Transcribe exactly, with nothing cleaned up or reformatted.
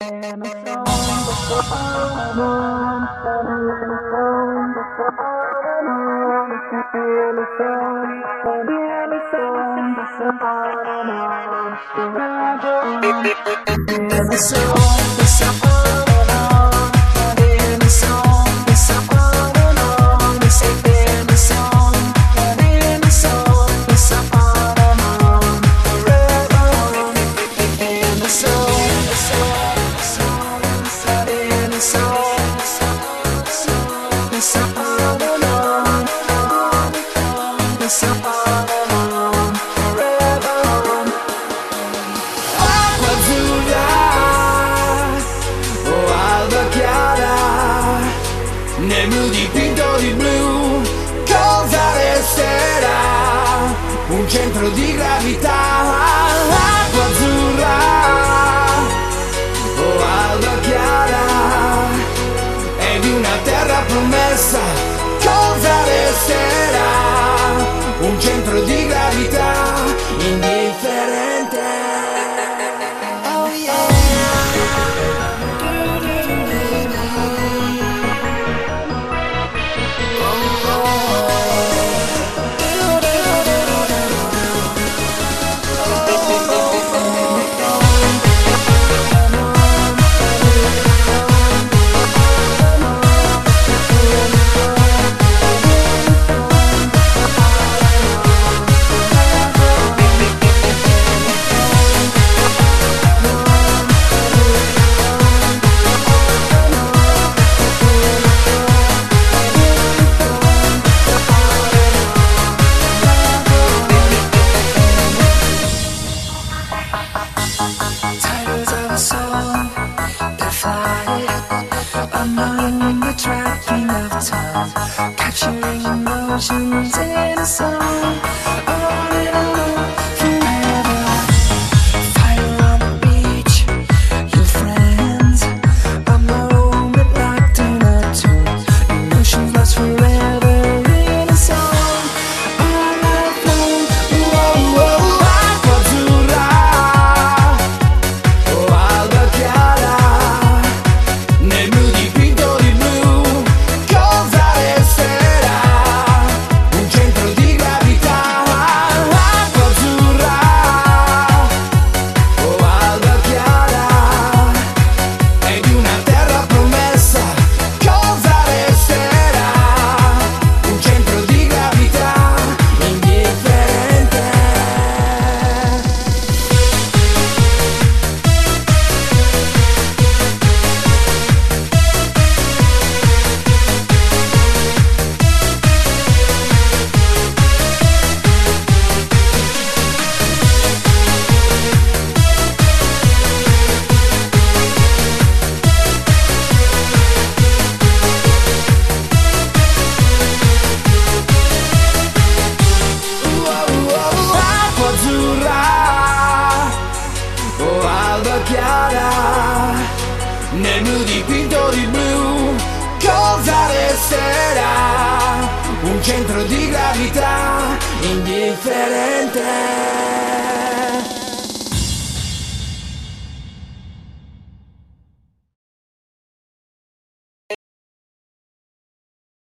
Nel blu dipinto di blu, cosa resterà? Un centro di gravità, acqua azzurra o alba chiara, e di una terra promessa, cosa resterà? Un centro di gravità indifferente. Oh yeah. Titles of a song that fly, unlearning the tracking of time, capturing emotions in a song, on and on forever. Fire on the beach, your friends, a moment locked in a tune, emotions lost forever in a song, all night long. Whoa, whoa. Nel blu dipinto di blu, cosa resterà? Un centro di gravità indifferente.